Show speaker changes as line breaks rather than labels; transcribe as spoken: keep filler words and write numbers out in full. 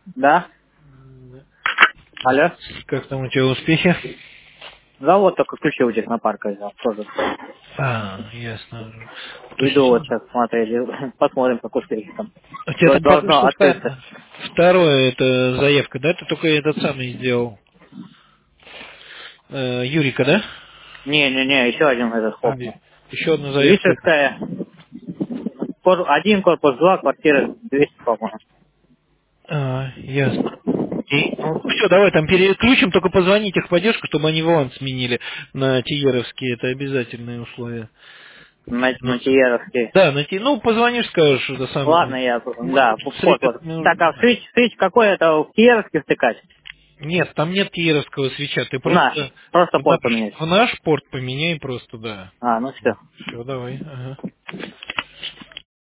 Да? Алло?
Как там у тебя успехи?
Завод только ключи у технопарка взял тоже.
А, ясно.
Иду вот
Точно.
сейчас смотреть, посмотрим, как успехи там.
У тебя
До-
там пока
Должно
что
открыться.
вта- второе, это заявка, да? Ты только этот самый сделал. Э, Юрика, да?
Не-не-не, еще один этот
А,
хлопнул.
еще одна заявка.
Вишерская, кор- один корпус два, квартира двести, по-моему.
А, ясно. И, ну, все, давай там переключим, только позвони техподдержку, чтобы они валанс сменили на Тиеровские, это обязательные условия.
На,
Ну,
на Тиеровский.
да, на Ти- ну, позвонишь, скажешь, это
Ладно,
самое.
я,
Может
да,
быть, в
вход
среду
вот. Так,
нужно.
а свич, свич какой это в Тиеровский втыкать?
Нет, там нет Тиеровского свеча, ты
В наш.
просто
Просто
в
порт
наш,
поменять.
в наш порт поменяй просто, да.
А, ну все.
Все, давай. Ага.